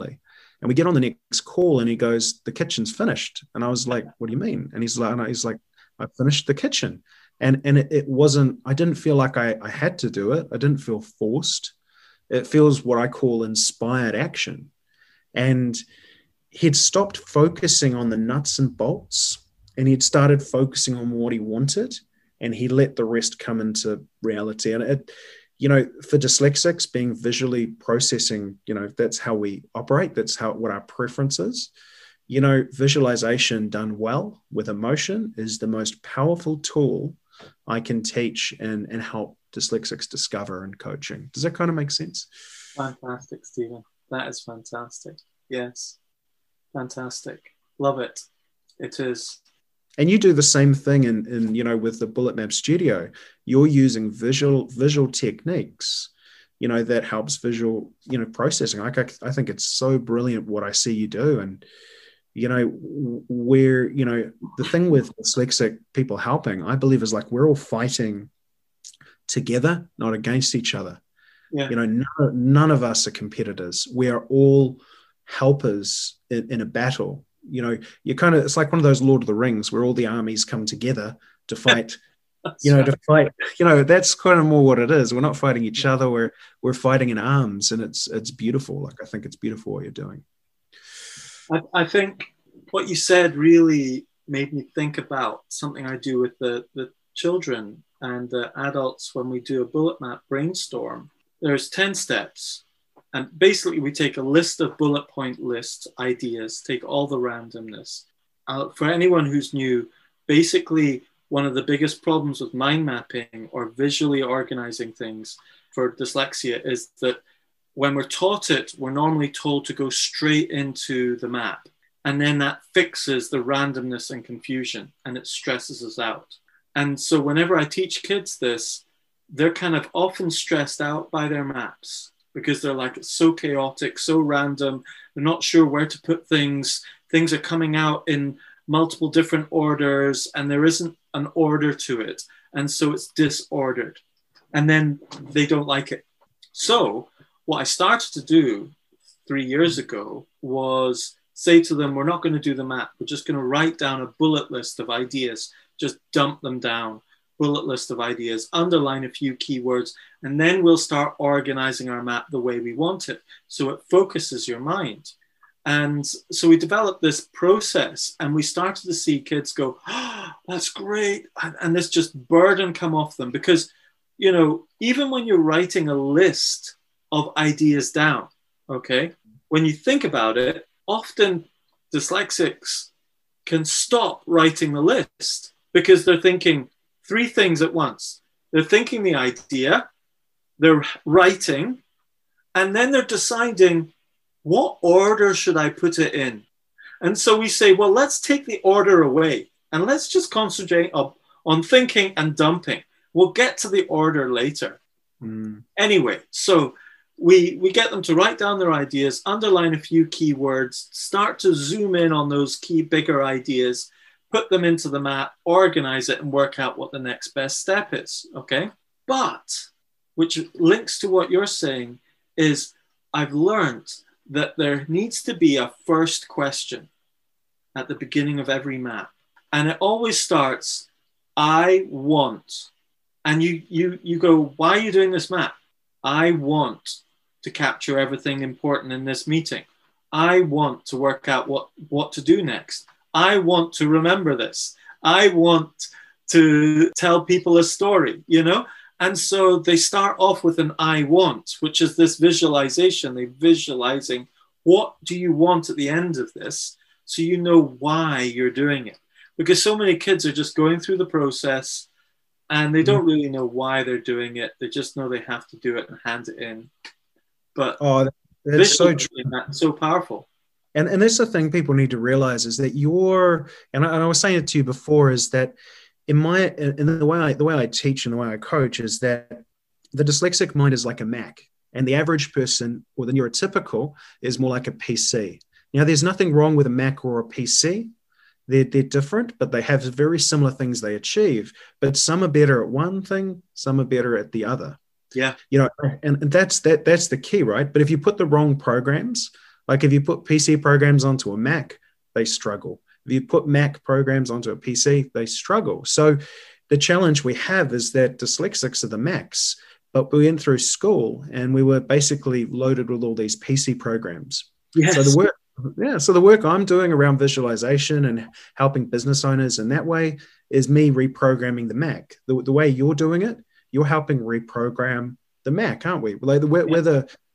And we get on the next call and he goes, the kitchen's finished. And I was like, what do you mean? And he's like, and he's like, I finished the kitchen. And, and it, it wasn't, I didn't feel like I, I had to do it. I didn't feel forced. It feels what I call inspired action. And he'd stopped focusing on the nuts and bolts, and he'd started focusing on what he wanted, and he let the rest come into reality. And it, you know, for dyslexics, being visually processing, you know, that's how we operate. That's how, what our preference is. you know, visualization done well with emotion is the most powerful tool I can teach and, and help dyslexics discover in coaching. Does that kind of make sense? Fantastic, Stephen. That is fantastic. Yes. Fantastic. Love it. It is. And you do the same thing in, in you know, with the Bullet Map Studio. You're using visual visual techniques, you know, that helps visual, you know, processing. Like I, I think it's so brilliant what I see you do. And, you know, where, you know, the thing with dyslexic people helping, I believe, is like we're all fighting together, not against each other. Yeah. You know, none, none of us are competitors. We are all helpers in, in a battle. You know, you kind of, it's like one of those Lord of the Rings where all the armies come together to fight, you know, right. to fight, you know, that's kind of more what it is. We're not fighting each yeah. other. We're, we're fighting in arms, and it's, it's beautiful. Like, I think it's beautiful what you're doing. I, I think what you said really made me think about something I do with the, the children and the adults when we do a bullet map brainstorm. There's ten steps. And basically, we take a list of bullet point list ideas, take all the randomness. Uh, for anyone who's new, basically, one of the biggest problems with mind mapping or visually organizing things for dyslexia is that when we're taught it, we're normally told to go straight into the map. And then that fixes the randomness and confusion, and it stresses us out. And so whenever I teach kids this, they're kind of often stressed out by their maps, because they're like, it's so chaotic, so random. They're not sure where to put things. Things are coming out in multiple different orders, and there isn't an order to it. And so it's disordered. And then they don't like it. So what I started to do three years ago was say to them, we're not going to do the map. We're just going to write down a bullet list of ideas. Just dump them down. Bullet list of ideas, underline a few keywords, and then we'll start organizing our map the way we want it. So it focuses your mind. And so we developed this process, and we started to see kids go, oh, that's great. And, and this just burden come off them, because, you know, even when you're writing a list of ideas down, okay, when you think about it, often dyslexics can stop writing the list because they're thinking three things at once. They're thinking the idea, they're writing, and then they're deciding, what order should I put it in? And so we say, well, let's take the order away and let's just concentrate up on thinking and dumping. We'll get to the order later. Mm. Anyway, so we, we get them to write down their ideas, underline a few keywords, start to zoom in on those key bigger ideas, put them into the map, organize it, and work out what the next best step is, okay? But, which links to what you're saying, is I've learned that there needs to be a first question at the beginning of every map. And it always starts, I want. And you, you, you go, why are you doing this map? I want to capture everything important in this meeting. I want to work out what, what to do next. I want to remember this. I want to tell people a story, you know? And so they start off with an I want, which is this visualization. They're visualizing, what do you want at the end of this? So you know why you're doing it. Because so many kids are just going through the process and they don't really know why they're doing it. They just know they have to do it and hand it in. But oh, that's so true. That's so powerful. And, and that's the thing people need to realize is that you're, and I, and I was saying it to you before, is that in my, in the way I, the way I teach and the way I coach is that the dyslexic mind is like a Mac, and the average person, or the neurotypical, is more like a P C. Now, there's nothing wrong with a Mac or a P C. They're, they're different, but they have very similar things they achieve. But some are better at one thing, some are better at the other. Yeah. You know, and, and that's that that's the key, right? But if you put the wrong programs, like if you put P C programs onto a Mac, they struggle. If you put Mac programs onto a P C, they struggle. So the challenge we have is that dyslexics are the Macs, but we went through school and we were basically loaded with all these P C programs. Yes. So the work, yeah, so the work I'm doing around visualization and helping business owners in that way is me reprogramming the Mac. The, the way you're doing it, you're helping reprogram the Mac, aren't we? Like we're, yeah. we're the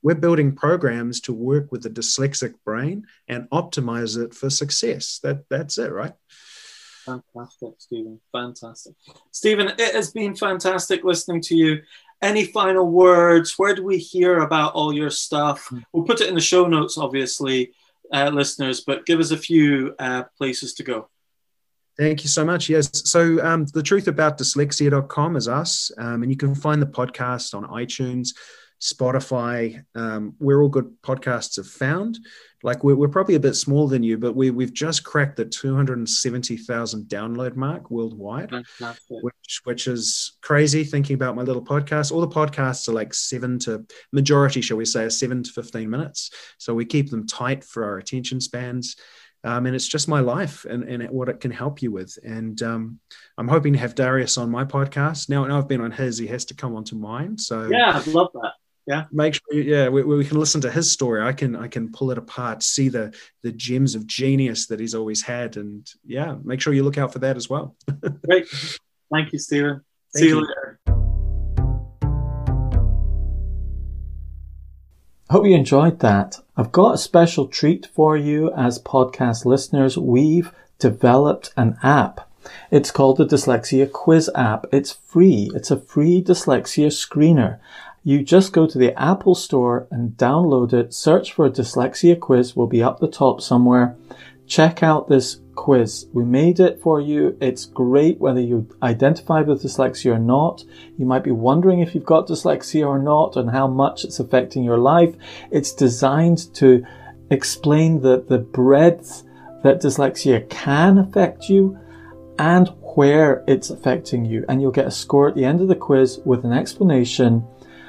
we're building programs to work with the dyslexic brain and optimize it for success. That that's it, right? Fantastic, Stephen. Fantastic. Stephen, it has been fantastic listening to you. Any final words? Where do we hear about all your stuff? We'll put it in the show notes, obviously, uh, listeners, but give us a few uh, places to go. Thank you so much. Yes. So um, the truth about dyslexia dot com is us, um, and you can find the podcast on iTunes, Spotify, um, where all good podcasts are found. Like we're, we're probably a bit smaller than you, but we, we've just cracked the two hundred seventy thousand download mark worldwide, which, which is crazy thinking about my little podcast. All the podcasts are like seven to, majority, shall we say, are seven to fifteen minutes. So we keep them tight for our attention spans. Um, and it's just my life and, and what it can help you with. And um, I'm hoping to have Darius on my podcast. Now, now I've been on his, he has to come onto mine. So yeah, I'd love that. Yeah. Make sure, yeah, we, we can listen to his story. I can, I can pull it apart, see the, the gems of genius that he's always had. And yeah, make sure you look out for that as well. Great. Thank you, Stephen. Thank See you, you later. Hope you enjoyed that. I've got a special treat for you as podcast listeners. We've developed an app. It's called the Dyslexia Quiz app. It's free. It's a free dyslexia screener. You just go to the Apple Store and download it. Search for Dyslexia Quiz. Will be up the top somewhere. Check out this quiz. We made it for you. It's great whether you identify with dyslexia or not. You might be wondering if you've got dyslexia or not and how much it's affecting your life. It's designed to explain the, the breadth that dyslexia can affect you and where it's affecting you. And you'll get a score at the end of the quiz with an explanation,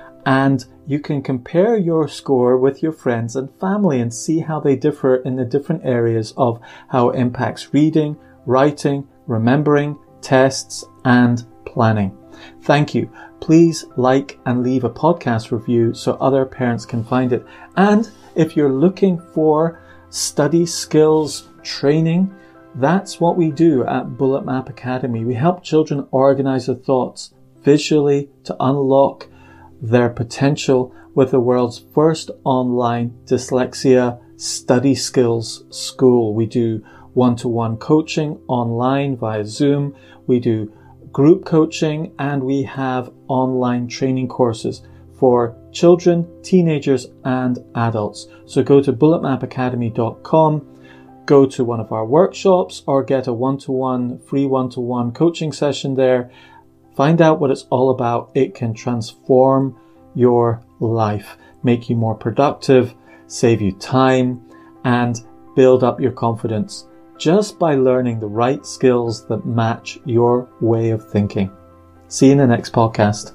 and you can compare your score with your friends and family and see how they differ in the different areas of how it impacts reading, writing, remembering, tests, and planning. Thank you. Please like and leave a podcast review so other parents can find it. And if you're looking for study skills training, that's what we do at Bullet Map Academy. We help children organize their thoughts visually to unlock their potential with the world's first online dyslexia study skills school. We do one-to-one coaching online via Zoom. We do group coaching, and we have online training courses for children, teenagers, and adults. So go to bullet map academy dot com, go to one of our workshops, or get a one-to-one, free one-to-one coaching session there. Find out what it's all about. It can transform your life, make you more productive, save you time, and build up your confidence just by learning the right skills that match your way of thinking. See you in the next podcast.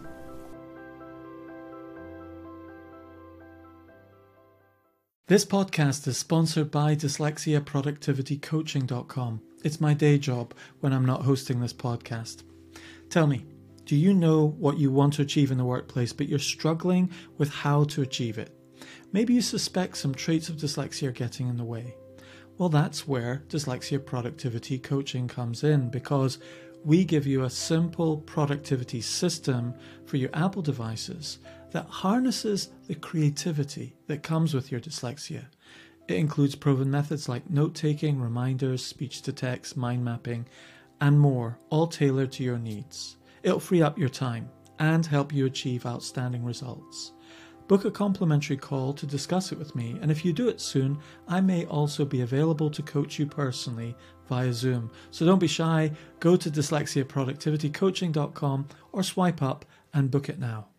This podcast is sponsored by dyslexia productivity coaching dot com. It's my day job when I'm not hosting this podcast. Tell me, do you know what you want to achieve in the workplace, but you're struggling with how to achieve it? Maybe you suspect some traits of dyslexia are getting in the way. Well, that's where Dyslexia Productivity Coaching comes in, because we give you a simple productivity system for your Apple devices that harnesses the creativity that comes with your dyslexia. It includes proven methods like note-taking, reminders, speech-to-text, mind mapping, and more, all tailored to your needs. It'll free up your time and help you achieve outstanding results. Book a complimentary call to discuss it with me, and if you do it soon, I may also be available to coach you personally via Zoom. So don't be shy, go to dyslexia productivity coaching dot com or swipe up and book it now.